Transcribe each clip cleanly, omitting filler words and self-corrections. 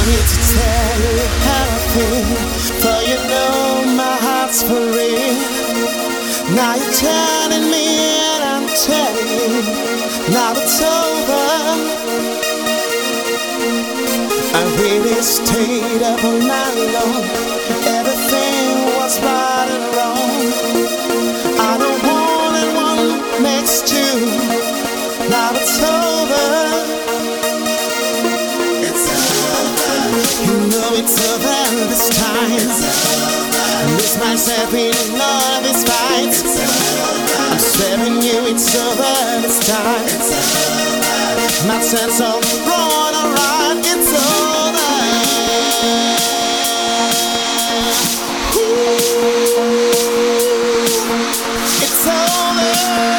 need to tell you how I feel, for you know my heart's for real. Now you're telling me and I'm telling you, now it's over. I really stayed up all night long. Everything was right and wrong. I don't want anyone next to you. Now it's over. It's over. You know it's over this time. It's over. Miss myself in all of these fights. It's over. I'm swearing you it's over this time. It's over. My sense of wrong or right. It's over. It's over.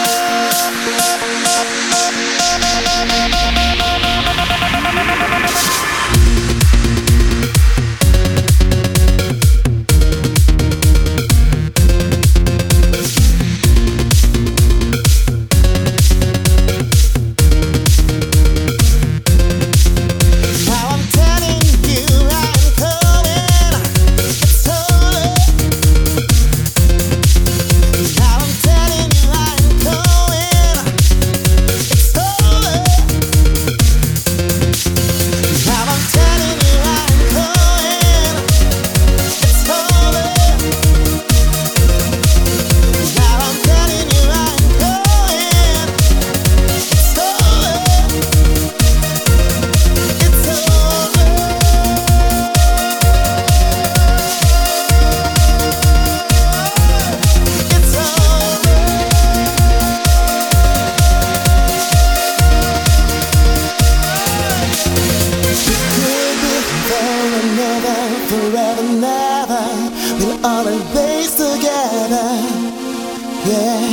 Forever, never, we'll always together. Yeah,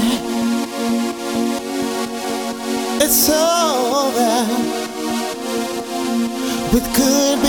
it's over. We could be